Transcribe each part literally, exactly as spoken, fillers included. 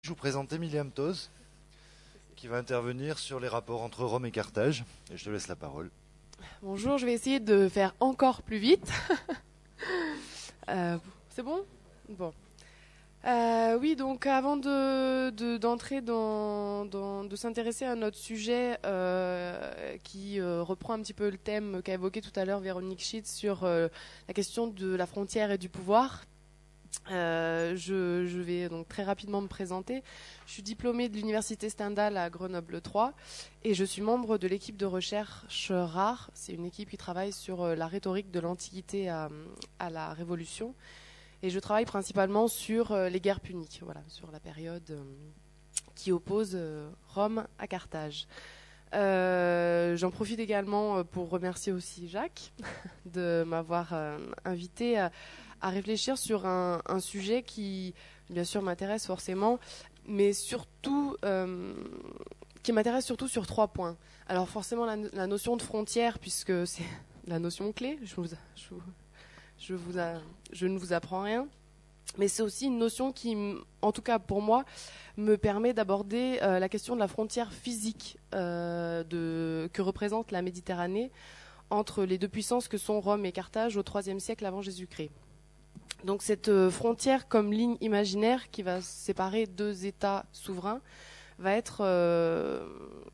Je vous présente Émilie Amtos, qui va intervenir sur les rapports entre Rome et Carthage. Et je te laisse la parole. Bonjour, je vais essayer de faire encore plus vite. Euh, c'est bon? Bon. Euh, oui, donc avant de, de- d'entrer dans, dans- de s'intéresser à notre sujet euh, qui euh, reprend un petit peu le thème qu'a évoqué tout à l'heure Véronique Schitt sur euh, la question de la frontière et du pouvoir. Euh, je, je vais donc très rapidement me présenter. Je suis diplômée de l'université Stendhal à Grenoble trois et je suis membre de l'équipe de recherche RAR. C'est une équipe qui travaille sur euh, la rhétorique de l'Antiquité à, à la Révolution. Et je travaille principalement sur euh, les guerres puniques, voilà, sur la période euh, qui oppose euh, Rome à Carthage. Euh, j'en profite également euh, pour remercier aussi Jacques de m'avoir euh, invité à, à réfléchir sur un, un sujet qui, bien sûr, m'intéresse forcément, mais surtout euh, qui m'intéresse surtout sur trois points. Alors forcément la, la notion de frontière, puisque c'est la notion clé. Je, vous, je, vous- je, vous a- je ne vous apprends rien. Mais c'est aussi une notion qui, en tout cas pour moi, me permet d'aborder euh, la question de la frontière physique euh, de, que représente la Méditerranée entre les deux puissances que sont Rome et Carthage au troisième siècle avant Jésus-Christ. Donc cette euh, frontière comme ligne imaginaire qui va séparer deux États souverains va être, euh,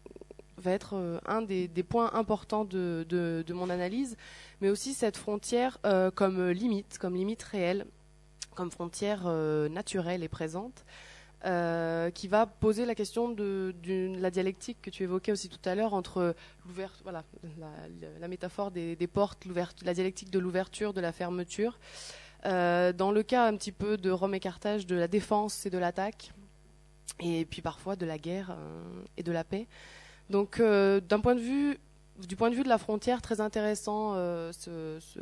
va être euh, un des, des points importants de, de, de mon analyse, mais aussi cette frontière euh, comme limite, comme limite réelle, comme frontière euh, naturelle et présente, euh, qui va poser la question de, de la dialectique que tu évoquais aussi tout à l'heure entre l'ouverture, voilà, la, la, la métaphore des, des portes, la dialectique de l'ouverture, de la fermeture. Euh, dans le cas un petit peu de Rome et Carthage, de la défense et de l'attaque, et puis parfois de la guerre euh, et de la paix. Donc, euh, d'un point de vue, du point de vue de la frontière, très intéressant euh, ce, ce,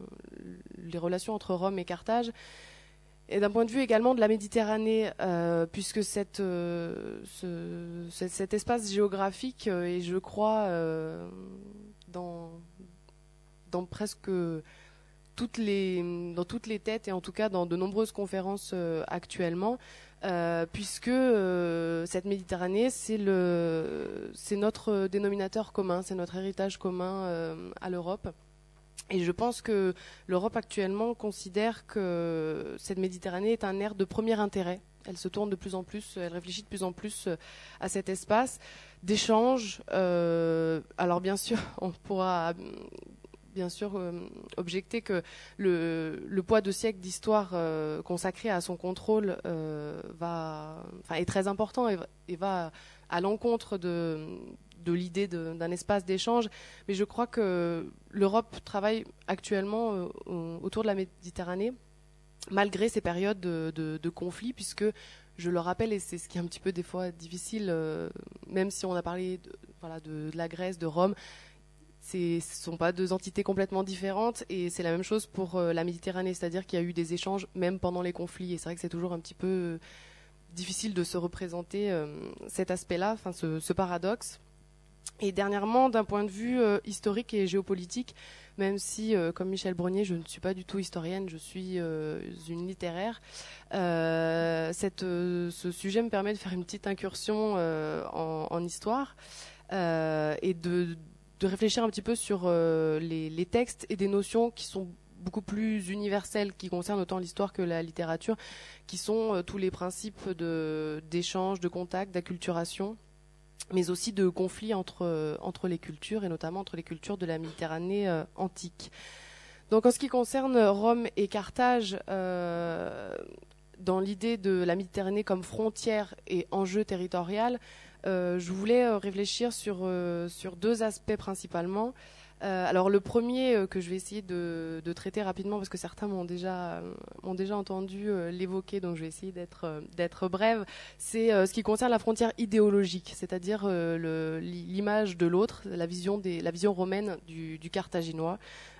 les relations entre Rome et Carthage. Et d'un point de vue également de la Méditerranée, euh, puisque cette, euh, ce, cet, cet espace géographique euh, est, je crois, euh, dans, dans presque toutes les, dans toutes les têtes et en tout cas dans de nombreuses conférences euh, actuellement, euh, puisque euh, cette Méditerranée, c'est le, c'est notre dénominateur commun, c'est notre héritage commun euh, à l'Europe. Et je pense que l'Europe actuellement considère que cette Méditerranée est un aire de premier intérêt. Elle se tourne de plus en plus, elle réfléchit de plus en plus à cet espace d'échange. Euh, alors bien sûr, on pourra bien sûr euh, objecter que le, le poids de siècles d'histoire euh, consacré à son contrôle euh, va, enfin, est très important et, et va à l'encontre de, de l'idée de, d'un espace d'échange. Mais je crois que l'Europe travaille actuellement euh, autour de la Méditerranée, malgré ces périodes de, de, de conflit, puisque je le rappelle, et c'est ce qui est un petit peu des fois difficile, euh, même si on a parlé de, voilà, de, de la Grèce, de Rome, ce ne sont pas deux entités complètement différentes et c'est la même chose pour euh, la Méditerranée, c'est-à-dire qu'il y a eu des échanges même pendant les conflits et c'est vrai que c'est toujours un petit peu euh, difficile de se représenter euh, cet aspect-là, enfin ce, ce paradoxe. Et dernièrement, d'un point de vue euh, historique et géopolitique, même si, euh, comme Michel Brognier, je ne suis pas du tout historienne, je suis euh, une littéraire, euh, cette, euh, ce sujet me permet de faire une petite incursion euh, en, en histoire euh, et de de réfléchir un petit peu sur euh, les, les textes et des notions qui sont beaucoup plus universelles, qui concernent autant l'histoire que la littérature, qui sont euh, tous les principes de, d'échange, de contact, d'acculturation, mais aussi de conflits entre, euh, entre les cultures, et notamment entre les cultures de la Méditerranée euh, antique. Donc en ce qui concerne Rome et Carthage, euh, dans l'idée de la Méditerranée comme frontière et enjeu territorial, euh, je voulais euh, réfléchir sur, euh, sur deux aspects principalement. Euh, alors le premier euh, que je vais essayer de, de traiter rapidement parce que certains m'ont déjà, euh, m'ont déjà entendu euh, l'évoquer, donc je vais essayer d'être, euh, d'être brève, c'est euh, ce qui concerne la frontière idéologique, c'est-à-dire euh, le, l'image de l'autre, la vision, des, la vision romaine du, du carthaginois,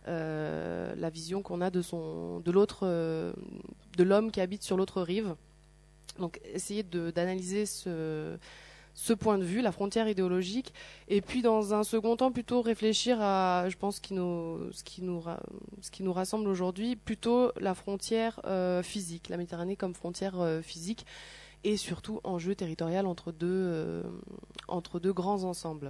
euh, la vision qu'on a de, son, de, l'autre, euh, de l'homme qui habite sur l'autre rive. Donc essayer de, d'analyser ce ce point de vue, la frontière idéologique, et puis dans un second temps plutôt réfléchir à, je pense, ce qui nous, ce qui nous, ce qui nous rassemble aujourd'hui, plutôt la frontière euh, physique, la Méditerranée comme frontière euh, physique, et surtout enjeu territorial entre deux, euh, entre deux grands ensembles.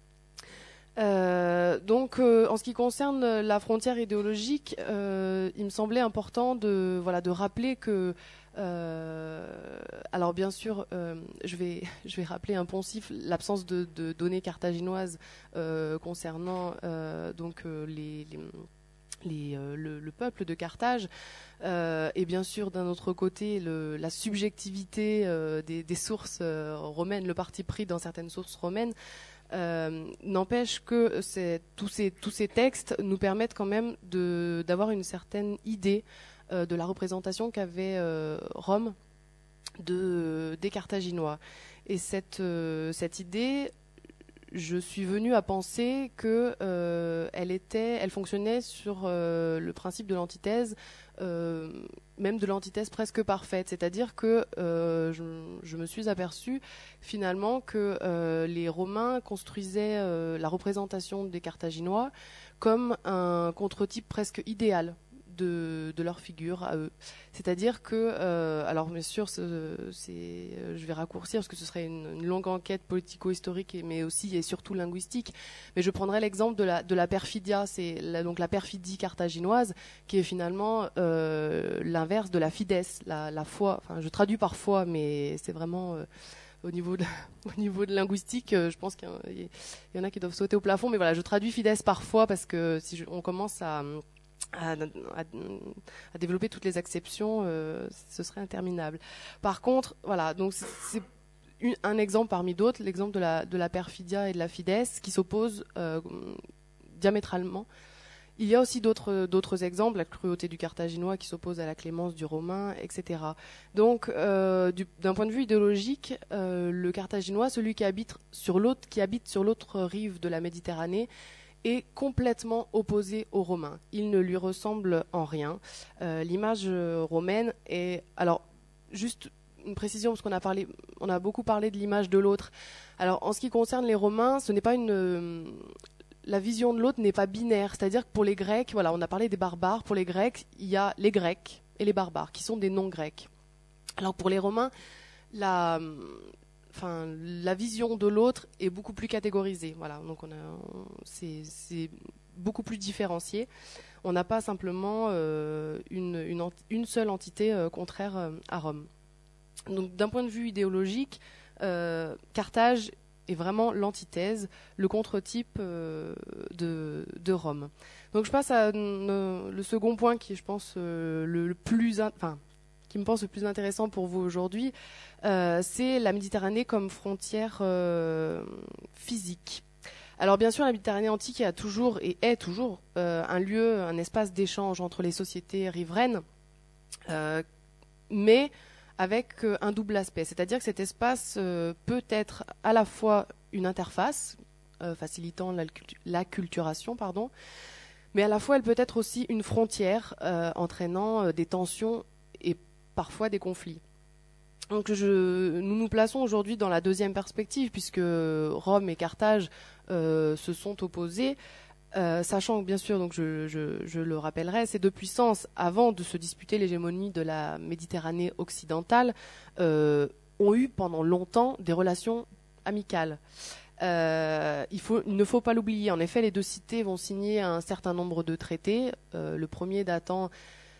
Euh, donc, euh, en ce qui concerne la frontière idéologique, euh, il me semblait important de, voilà, de rappeler que, euh, alors bien sûr, euh, je vais, je vais rappeler un poncif, l'absence de, de données carthaginoises euh, concernant euh, donc euh, les, les Les, euh, le, le peuple de Carthage, euh, et bien sûr d'un autre côté le, la subjectivité euh, des, des sources euh, romaines, le parti pris dans certaines sources romaines, euh, n'empêche que c'est, tous, ces, tous ces textes nous permettent quand même de, d'avoir une certaine idée euh, de la représentation qu'avait euh, Rome de, des Carthaginois. Et cette, euh, cette idée, je suis venue à penser que euh, elle était, elle fonctionnait sur euh, le principe de l'antithèse, euh, même de l'antithèse presque parfaite. C'est-à-dire que euh, je, je me suis aperçue finalement que euh, les Romains construisaient euh, la représentation des Carthaginois comme un contre-type presque idéal de, de leur figure à eux. C'est-à-dire que, euh, alors bien sûr, c'est, c'est, je vais raccourcir parce que ce serait une, une longue enquête politico-historique, et, mais aussi et surtout linguistique. Mais je prendrai l'exemple de la, de la perfidia, c'est la, donc la perfidie carthaginoise, qui est finalement euh, l'inverse de la fides, la, la foi. Enfin, je traduis par foi, mais c'est vraiment euh, au niveau de, au niveau de linguistique, euh, je pense qu'il y, a, il y en a qui doivent sauter au plafond. Mais voilà, je traduis fides par foi parce que si je, on commence à À, à, à développer toutes les acceptions, euh, ce serait interminable. Par contre, voilà, donc c'est, c'est une, un exemple parmi d'autres, l'exemple de la, de la perfidia et de la fides qui s'opposent euh, diamétralement. Il y a aussi d'autres, d'autres exemples, la cruauté du carthaginois qui s'oppose à la clémence du romain, et cetera. Donc, euh, du, d'un point de vue idéologique, euh, le carthaginois, celui qui habite sur l'autre, qui habite sur l'autre rive de la Méditerranée, est complètement opposé aux Romains. Il ne lui ressemble en rien. Euh, l'image romaine est... Alors, juste une précision, parce qu'on a, parlé, on a beaucoup parlé de l'image de l'autre. Alors, en ce qui concerne les Romains, ce n'est pas une... La vision de l'autre n'est pas binaire. C'est-à-dire que pour les Grecs, voilà, on a parlé des barbares. Pour les Grecs, il y a les Grecs et les barbares, qui sont des non-Grecs. Alors, pour les Romains, la... Enfin, la vision de l'autre est beaucoup plus catégorisée. Voilà, donc on a, on, c'est, c'est beaucoup plus différencié. On n'a pas simplement euh, une, une, une seule entité euh, contraire euh, à Rome. Donc, d'un point de vue idéologique, euh, Carthage est vraiment l'antithèse, le contre-type euh, de, de Rome. Donc, je passe à euh, le second point qui est, je pense, euh, le, le plus, in- enfin, qui me pense le plus intéressant pour vous aujourd'hui, euh, c'est la Méditerranée comme frontière euh, physique. Alors bien sûr, la Méditerranée antique a toujours et est toujours euh, un lieu, un espace d'échange entre les sociétés riveraines, euh, mais avec euh, un double aspect. C'est-à-dire que cet espace euh, peut être à la fois une interface, euh, facilitant l'acculturation, pardon, mais à la fois elle peut être aussi une frontière euh, entraînant euh, des tensions et parfois des conflits. Donc je, nous nous plaçons aujourd'hui dans la deuxième perspective, puisque Rome et Carthage euh, se sont opposés, euh, sachant que bien sûr, donc je, je, je le rappellerai, ces deux puissances, avant de se disputer l'hégémonie de la Méditerranée occidentale, euh, ont eu pendant longtemps des relations amicales. Euh, il, faut, il ne faut pas l'oublier. En effet, les deux cités vont signer un certain nombre de traités, euh, le premier datant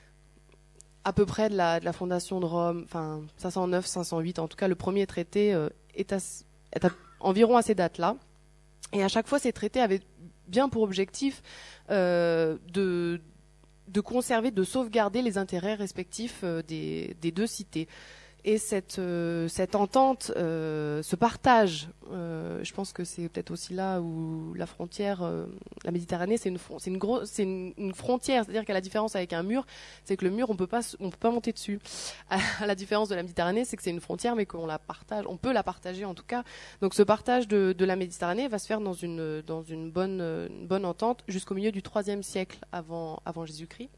à peu près de la, de la fondation de Rome, enfin cinq cent neuf cinq cent huit, en tout cas le premier traité euh, est, à, est à environ à ces dates-là. Et à chaque fois, ces traités avaient bien pour objectif euh, de, de conserver, de sauvegarder les intérêts respectifs euh, des, des deux cités. Et cette, euh, cette entente, euh, ce partage, euh, je pense que c'est peut-être aussi là où la frontière, euh, la Méditerranée, c'est une, c'est une, gros, c'est une, une frontière. C'est-à-dire qu'à la différence avec un mur, c'est que le mur, on peut pas, on peut pas monter dessus. À la différence de la Méditerranée, c'est que c'est une frontière, mais qu'on la partage, on peut la partager en tout cas. Donc ce partage de, de la Méditerranée va se faire dans une, dans une bonne, une bonne entente jusqu'au milieu du troisième siècle avant, avant Jésus-Christ.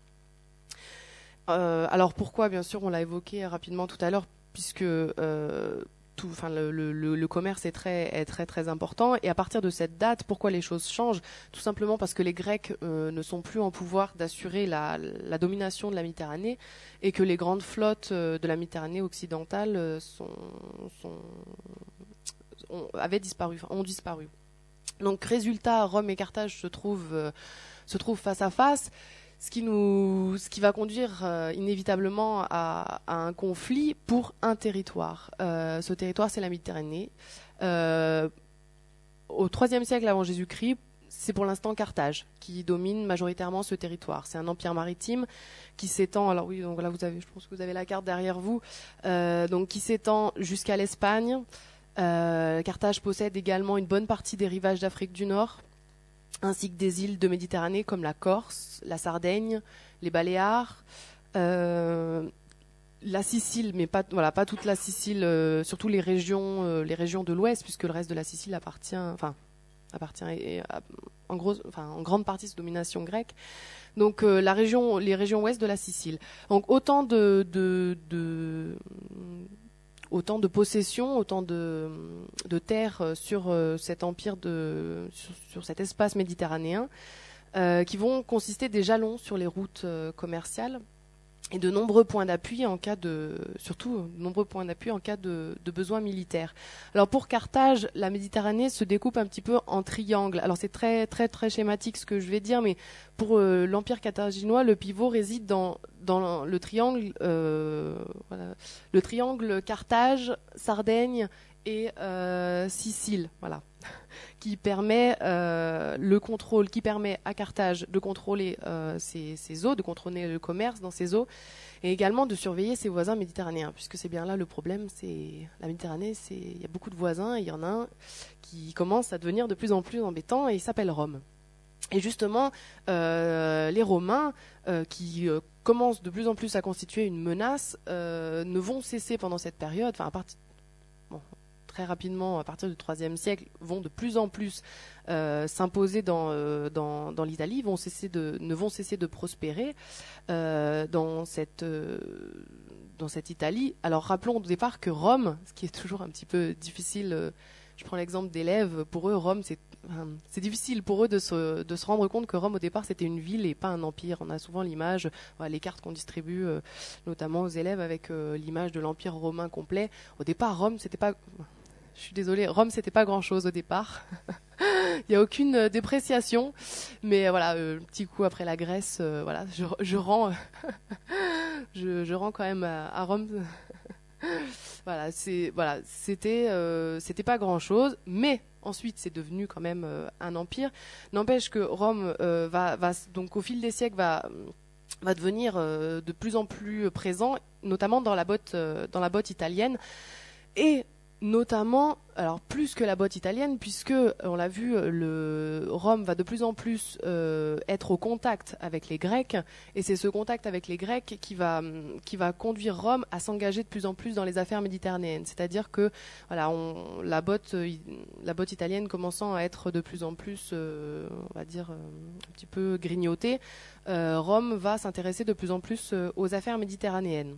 Euh, alors pourquoi, bien sûr, on l'a évoqué rapidement tout à l'heure, puisque euh, tout, enfin le, le, le commerce est très, est très très important. Et à partir de cette date, pourquoi les choses changent? Tout simplement parce que les Grecs euh, ne sont plus en pouvoir d'assurer la, la domination de la Méditerranée et que les grandes flottes euh, de la Méditerranée occidentale euh, sont, sont, ont, avaient disparu, enfin, ont disparu. Donc résultat, Rome et Carthage se trouvent, euh, se trouvent face à face. Ce qui, nous, ce qui va conduire euh, inévitablement à, à un conflit pour un territoire. Euh, ce territoire, c'est la Méditerranée. Euh, au troisième siècle avant Jésus-Christ, c'est pour l'instant Carthage qui domine majoritairement ce territoire. C'est un empire maritime qui s'étend. Alors oui, donc là vous avez, je pense que vous avez la carte derrière vous. Euh, donc qui s'étend jusqu'à l'Espagne. Euh, Carthage possède également une bonne partie des rivages d'Afrique du Nord, ainsi que des îles de Méditerranée comme la Corse, la Sardaigne, les Baléares, euh, la Sicile, mais pas, voilà, pas toute la Sicile, euh, surtout les régions, euh, les régions de l'Ouest, puisque le reste de la Sicile appartient, enfin, appartient et, et, en, gros, enfin, en grande partie sous domination grecque. Donc euh, la région, les régions ouest de la Sicile. Donc autant de, de, de autant de possessions, autant de, de terres sur euh, cet empire, de, sur, sur cet espace méditerranéen, euh, qui vont consister des jalons sur les routes euh, commerciales et de nombreux points d'appui en cas de, surtout de nombreux points d'appui en cas de, de besoins militaires. Alors pour Carthage, la Méditerranée se découpe un petit peu en triangles. Alors c'est très très très schématique ce que je vais dire, mais pour euh, l'empire carthaginois, le pivot réside dans dans le triangle, euh, voilà, le triangle Carthage, Sardaigne et euh, Sicile, voilà, qui permet euh, le contrôle, qui permet à Carthage de contrôler euh, ses, ses eaux, de contrôler le commerce dans ses eaux, et également de surveiller ses voisins méditerranéens, puisque c'est bien là le problème, c'est la Méditerranée, c'est il y a beaucoup de voisins, et il y en a un qui commence à devenir de plus en plus embêtant, et il s'appelle Rome. Et justement, euh, les Romains, euh, qui euh, commencent de plus en plus à constituer une menace, euh, ne vont cesser pendant cette période, enfin à partir bon, très rapidement, à partir du troisième siècle, vont de plus en plus euh, s'imposer dans, euh, dans, dans l'Italie, vont cesser de, ne vont cesser de prospérer euh, dans, cette, euh, dans cette Italie. Alors rappelons au départ que Rome, ce qui est toujours un petit peu difficile, euh, je prends l'exemple d'élèves, pour eux Rome c'est enfin, c'est difficile pour eux de se, de se rendre compte que Rome au départ c'était une ville et pas un empire. On a souvent l'image, voilà, les cartes qu'on distribue euh, notamment aux élèves avec euh, l'image de l'empire romain complet. Au départ Rome c'était pas... Je suis désolée, Rome c'était pas grand chose au départ. Il n'y a aucune euh, dépréciation, mais euh, voilà, euh, petit coup après la Grèce, euh, voilà, je, je rends, je, je rends quand même à, à Rome. Voilà, c'est voilà, c'était euh, c'était pas grand chose, mais ensuite c'est devenu quand même euh, un empire. N'empêche que Rome euh, va va donc au fil des siècles va va devenir euh, de plus en plus présent, notamment dans la botte euh, dans la botte italienne et notamment, alors plus que la botte italienne, puisque on l'a vu, le Rome va de plus en plus euh, être au contact avec les Grecs, et c'est ce contact avec les Grecs qui va qui va conduire Rome à s'engager de plus en plus dans les affaires méditerranéennes. C'est-à-dire que voilà, on, la botte la botte italienne commençant à être de plus en plus, euh, on va dire, euh, un petit peu grignotée, euh, Rome va s'intéresser de plus en plus euh, aux affaires méditerranéennes.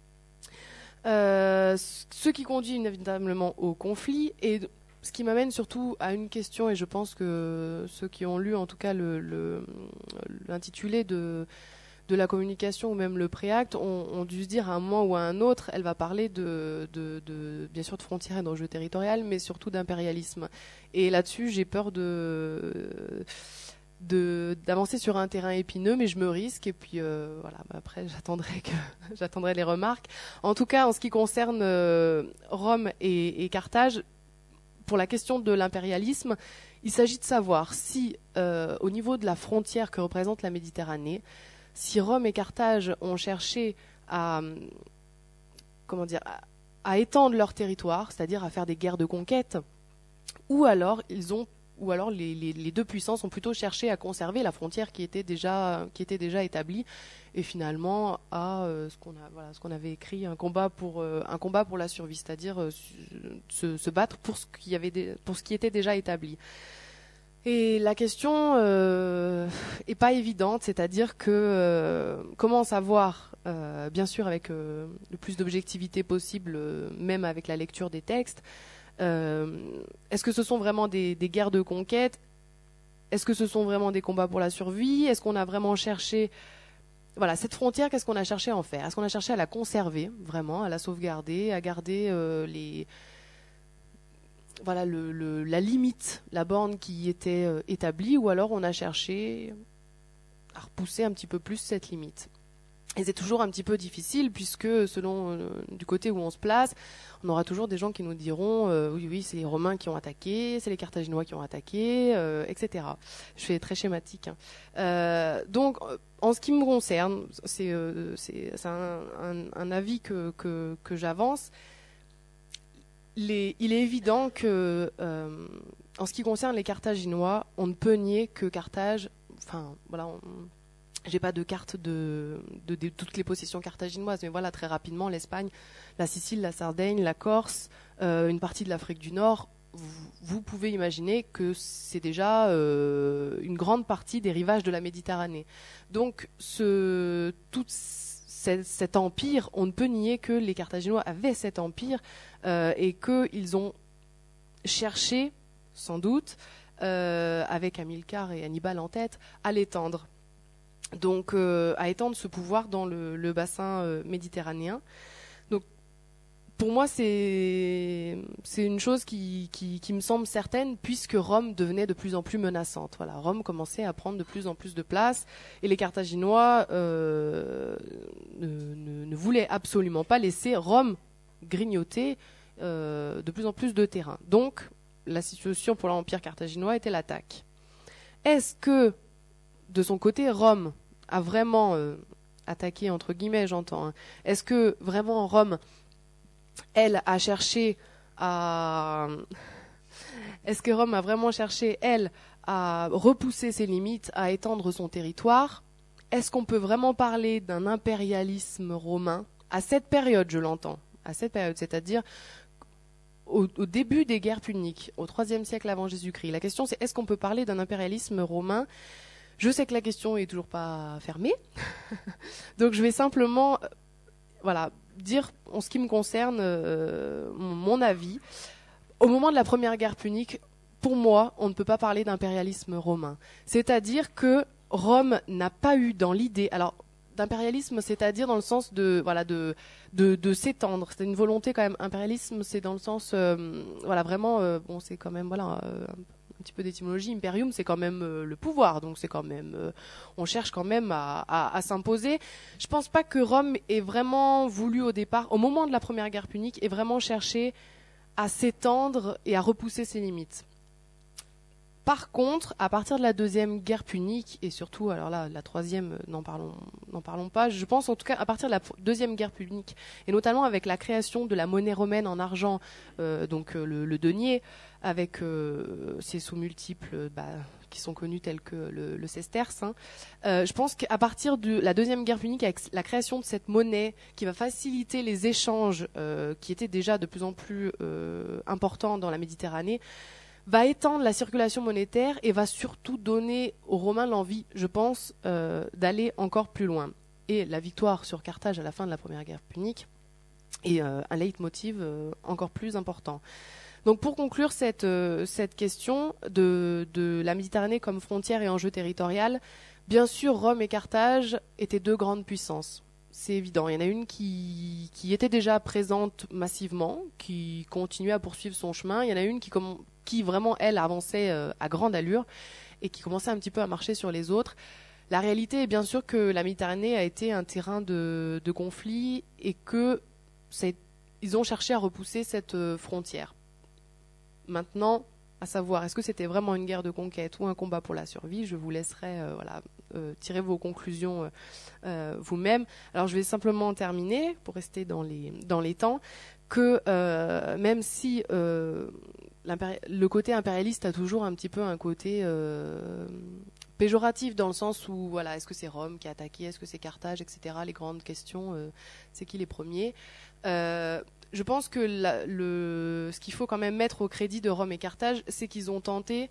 Euh, ce qui conduit inévitablement au conflit et ce qui m'amène surtout à une question, et je pense que ceux qui ont lu en tout cas le, le, l'intitulé de, de la communication ou même le préacte ont, ont dû se dire à un moment ou à un autre, elle va parler de, de, de bien sûr de frontières et d'enjeux territoriaux, mais surtout d'impérialisme. Et là-dessus, j'ai peur de... De, d'avancer sur un terrain épineux, mais je me risque et puis euh, voilà. Bah après, j'attendrai que j'attendrai les remarques. En tout cas, en ce qui concerne euh, Rome et, et Carthage, pour la question de l'impérialisme, il s'agit de savoir si, euh, au niveau de la frontière que représente la Méditerranée, si Rome et Carthage ont cherché à comment dire à, à étendre leur territoire, c'est-à-dire à faire des guerres de conquête, ou alors ils ont ou alors les, les, les deux puissances ont plutôt cherché à conserver la frontière qui était déjà, qui était déjà établie, et finalement à euh, ce qu'on a, voilà, ce qu'on avait écrit, un combat pour, euh, un combat pour la survie, c'est-à-dire euh, se, se battre pour ce qui avait, des, pour ce qui était déjà établi. Et la question euh, est pas évidente, c'est-à-dire que euh, comment savoir, euh, bien sûr avec euh, le plus d'objectivité possible, euh, même avec la lecture des textes, euh, est-ce que ce sont vraiment des, des guerres de conquête? Est-ce que ce sont vraiment des combats pour la survie? Est-ce qu'on a vraiment cherché, voilà, cette frontière, qu'est-ce qu'on a cherché à en faire? Est-ce qu'on a cherché à la conserver, vraiment, à la sauvegarder, à garder euh, les... Voilà, le, le, la limite, la borne qui était euh, établie, ou alors on a cherché à repousser un petit peu plus cette limite. Et c'est toujours un petit peu difficile, puisque selon euh, du côté où on se place, on aura toujours des gens qui nous diront euh, oui, oui, c'est les Romains qui ont attaqué, c'est les Carthaginois qui ont attaqué, euh, et cetera. Je fais très schématique. Hein. Euh, donc, en ce qui me concerne, c'est, euh, c'est, c'est un, un, un avis que, que, que j'avance. Les, il est évident que, euh, en ce qui concerne les Carthaginois, on ne peut nier que Carthage, enfin, voilà, on, j'ai pas de carte de, de, de toutes les possessions carthaginoises, mais voilà, très rapidement, l'Espagne, la Sicile, la Sardaigne, la Corse, euh, une partie de l'Afrique du Nord, vous, vous pouvez imaginer que c'est déjà euh, une grande partie des rivages de la Méditerranée. Donc, ce, tout cet empire, on ne peut nier que les Carthaginois avaient cet empire euh, et qu'ils ont cherché, sans doute, euh, avec Hamilcar et Hannibal en tête, à l'étendre. Donc, euh, à étendre ce pouvoir dans le, le bassin euh, méditerranéen. Donc, pour moi, c'est c'est une chose qui, qui, qui me semble certaine, puisque Rome devenait de plus en plus menaçante. Voilà, Rome commençait à prendre de plus en plus de place, et les Carthaginois euh, ne, ne, ne voulaient absolument pas laisser Rome grignoter euh, de plus en plus de terrain. Donc, la situation pour l'Empire carthaginois était l'attaque. Est-ce que, de son côté, Rome a vraiment euh, attaqué, entre guillemets, j'entends, hein. Est-ce que vraiment Rome, elle, a cherché à... Est-ce que Rome a vraiment cherché, elle, à repousser ses limites, à étendre son territoire? Est-ce qu'on peut vraiment parler d'un impérialisme romain? À cette période, je l'entends, à cette période, c'est-à-dire au, au début des guerres puniques, au troisième siècle avant Jésus-Christ. La question, c'est est-ce qu'on peut parler d'un impérialisme romain? Je sais que la question est toujours pas fermée, donc je vais simplement, euh, voilà, dire en ce qui me concerne euh, mon, mon avis. Au moment de la première guerre punique, pour moi, on ne peut pas parler d'impérialisme romain. C'est-à-dire que Rome n'a pas eu dans l'idée, alors d'impérialisme, c'est-à-dire dans le sens de, voilà, de, de, de s'étendre. C'est une volonté quand même. Impérialisme, c'est dans le sens, euh, voilà, vraiment, euh, bon, c'est quand même, voilà. Euh, un petit peu d'étymologie, imperium, c'est quand même euh, le pouvoir, donc c'est quand même, euh, on cherche quand même à, à, à s'imposer. Je pense pas que Rome ait vraiment voulu au départ, au moment de la première guerre punique, ait vraiment cherché à s'étendre et à repousser ses limites. Par contre, à partir de la deuxième guerre punique, et surtout, alors là, la troisième, n'en parlons, n'en parlons pas, je pense en tout cas à partir de la deuxième guerre punique, et notamment avec la création de la monnaie romaine en argent, euh, donc euh, le, le denier, avec euh, ses sous multiples bah, qui sont connus tels que le, le sesterce, hein, euh, je pense qu'à partir de la deuxième guerre punique, avec la création de cette monnaie qui va faciliter les échanges euh, qui étaient déjà de plus en plus euh, importants dans la Méditerranée, va étendre la circulation monétaire et va surtout donner aux Romains l'envie, je pense, euh, d'aller encore plus loin. Et la victoire sur Carthage à la fin de la première guerre punique est euh, un leitmotiv euh, encore plus important. Donc pour conclure cette, euh, cette question de, de la Méditerranée comme frontière et enjeu territorial, bien sûr Rome et Carthage étaient deux grandes puissances. C'est évident. Il y en a une qui, qui était déjà présente massivement, qui continuait à poursuivre son chemin. Il y en a une qui, comme, qui vraiment, elle, avançait euh, à grande allure et qui commençait un petit peu à marcher sur les autres. La réalité est bien sûr que la Méditerranée a été un terrain de, de conflit et que c'est, ils ont cherché à repousser cette euh, frontière. Maintenant, à savoir, est-ce que c'était vraiment une guerre de conquête ou un combat pour la survie? Je vous laisserai euh, voilà, euh, tirer vos conclusions euh, euh, vous-même. Alors, je vais simplement terminer, pour rester dans les, dans les temps, que euh, même si euh, le côté impérialiste a toujours un petit peu un côté euh, péjoratif, dans le sens où, voilà, est-ce que c'est Rome qui a attaqué, est-ce que c'est Carthage, et cetera. Les grandes questions, euh, c'est qui les premiers euh, Je pense que la, le, ce qu'il faut quand même mettre au crédit de Rome et Carthage, c'est qu'ils ont tenté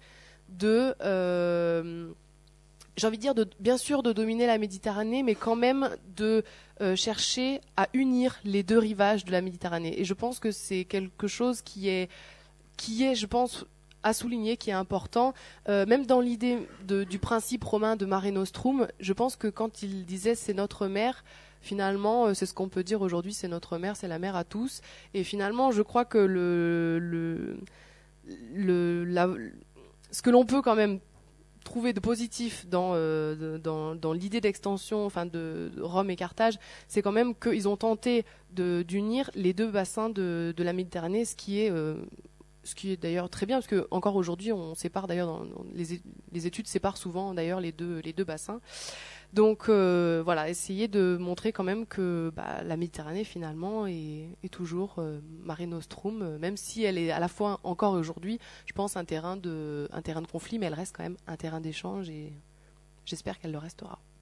de, euh, j'ai envie de dire, de, bien sûr de dominer la Méditerranée, mais quand même de euh, chercher à unir les deux rivages de la Méditerranée. Et je pense que c'est quelque chose qui est, qui est, je pense, à souligner, qui est important, euh, même dans l'idée de, du principe romain de Mare Nostrum. Je pense que quand il disait c'est notre mer, finalement, euh, c'est ce qu'on peut dire aujourd'hui, c'est notre mer, c'est la mer à tous. Et finalement, je crois que le, le, le la, ce que l'on peut quand même trouver de positif dans, euh, dans, dans l'idée d'extension, enfin de, de Rome et Carthage, c'est quand même qu'ils ont tenté de, d'unir les deux bassins de, de la Méditerranée, ce qui est euh, ce qui est d'ailleurs très bien, parce que encore aujourd'hui, on sépare d'ailleurs, dans, dans les, les études séparent souvent d'ailleurs les deux, les deux bassins. Donc euh, voilà, essayer de montrer quand même que bah, la Méditerranée finalement est, est toujours euh, Mare Nostrum, euh, même si elle est à la fois encore aujourd'hui, je pense, un terrain de, un terrain de conflit, mais elle reste quand même un terrain d'échange et j'espère qu'elle le restera.